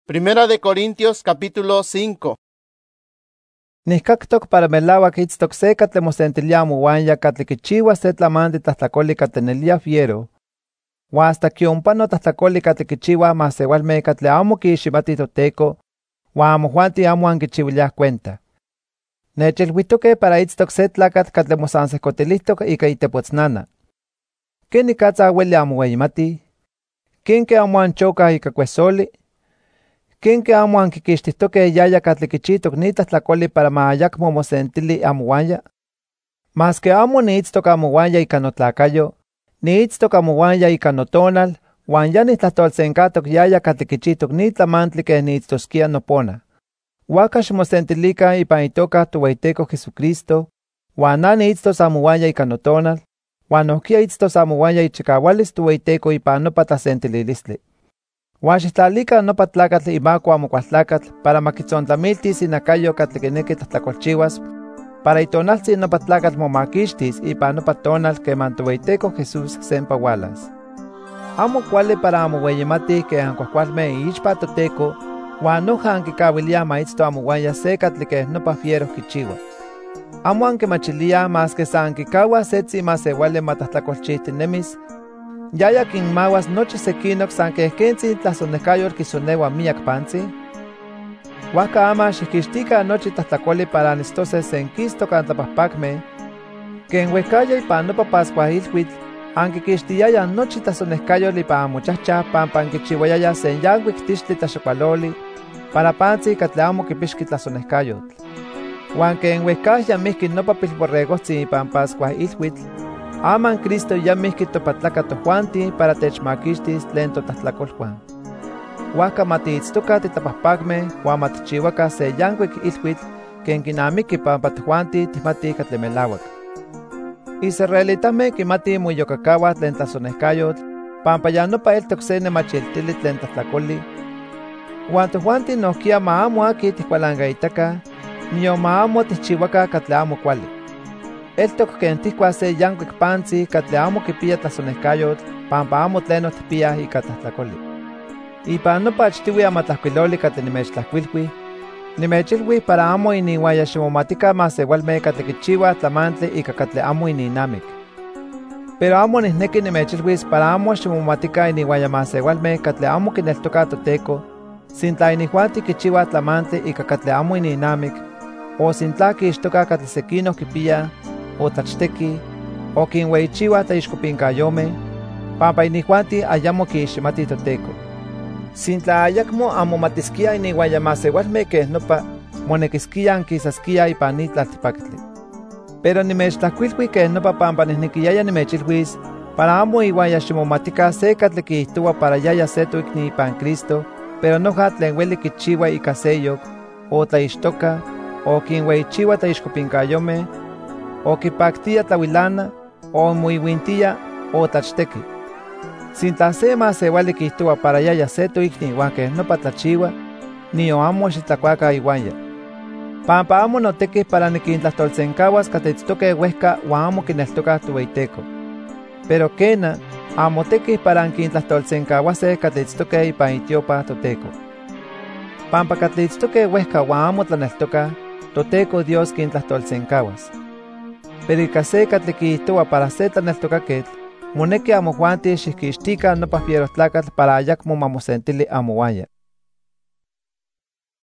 Primera de Corintios capítulo 5. Nihkaktok para melauak itztok se katli mosentilia mouanya katli kichiua se tlamantli tlahtlakoli katenelia fiero. Uan hasta kionpano tlahtlakoli katli kichiua masewalmeh katli amo kiiximati Toteko, uan amojuanti amo ankichiuiliah cuenta. Nechilhuitoke para itztok se tlakatl katli mosansehkotilihtok ika itepotsnana. ¿Kenikatza ueli amoueyimati? ¿Kenke amo anchokah ika kuesoli? ¿Kenke amo ankikixtihtoke yaya katli kichihtok ni tlahtlakoli para ma ayakmo mosentili amouanya? Maske amo niitztok amouanya ika notlakayo, niitztok amouanya ika notonal, uan ya nitlahtolsenkatok yaya katli kichihtok ni tlamantli keh niitztoskia nopona. Uaka ximosentilikan ipan itoka Tohueyiteco Jesucristo, uan na niitztos amouanya ika notonal, uan nohkia itztos amouanya ichikahualis Tohueyiteco ipan nopa tlasentililistli. Uan xihtlalikan nopa tlakatl imako amokualtlakatl para makitzontlamiltis inakayo katli kineki tlahtlakolchiuas, para itonaltzin nopa tlakatl momakixtis ipan nopa tonal keman Tohueyiteco Jesús sempa ualas. Amo kuali para amoueyimatih keh ankuajkualmeh iixpa Toteko, uan noja ankikauiliah ma itzto amouanya se katli keh nopa fiero kichiua. Amo ankimachiliah maske sa ankikauah setzi masewali matlahtlakolchihtinemis, yaya kinmahuas nochi sekinok san keh kentzin tlasonehkayotl kisoneua miak pantzi. Huajka ama xihkixtikan nochi tlahtlakoli para anitztose senkistok antlapahpakmeh, ken uehkaya ipan nopa Pascuailhuitl ankikixtiyayah nochi tlasonehkayotl ipan amochahchah pampa ankichiuayayah sen yankuik tixtli tlaxokualoli para pantzi katli amo kipixki tlasonehkayotl. Uan ken uehkaya mihki nopa pilborregohtzi ipan Pascuailhuitl, aman Cristo ya mihki topatlaka tojuanti para techmakixtis tlen totlahtlakolhuan. Huajka matiitztoka titlapahpakmeh uan matichiuaka se yankuik ilhuitl ken kinamiki pampa tojuanti tihmatih katli melauak. Israelitameh kimatih moiyokakauah tlen tlasonehkayotl pampa ya nopa eltok se nemachiltili tlen tlahtlakoli, uan tojuanti nohkia ma amo aki tihkualankaitaka, nion ma amo tihchiuaka katli amo kuali. Eltok ken tihkuas se yankuik pantzi katli amo kipia tlasonehkayotl pampa amo tleno tipiah ika tlahtlakoli. Ipan nopa achtiui amatlajkuiloli katli nimechtlajkuilhui, nimechilhui para amo ininuaya ximomatika masewalmeh katli kichiuah tlamantli ika katli amo ininamik. Pero amo nihneki nimechilhuis para amo ximomatika ininuaya masewalmeh katli amo kineltokah Toteko, sintla inijuanti kichiuah tlamantli ika katli amo ininamik, o sintla kiixtokah katli sekinok kipiah, o tlachteki, o kinweichiuah tlaixkopinkayomeh, pampa inijuanti ayamo kiiximatih Toteko. Sintla ayakmo amomatiskia ininuaya masewalmeh keh nopa, monekiskia ankisaskia ipan ni tlaltipaktli. Pero nimechtlajkuilhui keh nopa pampa nihnequiyaya nimechilhuis para amo iuaya ximomatika se katli kiihtoua para yaya se toikni ipan Cristo, pero noja tlen ueli kichiua ika seyok, o tlaixtoka, o kinweichiua tlaixkopinkayomeh, o kipaktia tlauilana, o moiuintia, o tlachteki. Sintla se masewali kiihtoua para yaya se toikni uan keh nopa tlachiua, nion amo xitlakuaka iuaya. Pampa amo notekih para nikintlahtolsenkauas katli itztokeh uehka uan amo kineltokah Tohueyiteco. Pero kena, amo tekih para ankintlahtolsenkauaseh katli itztokeh ipan itiopa Toteko. Pampa katli itztokeh uehka uan amo tlaneltokah, Toteko Dios kintlahtolsenkauas. Pero ika se katli kiihtoua para se tlaneltokaketl, moneki amojuanti xihkixtikan nopa fierotlakatl para ayakmo mamosentili amouanya.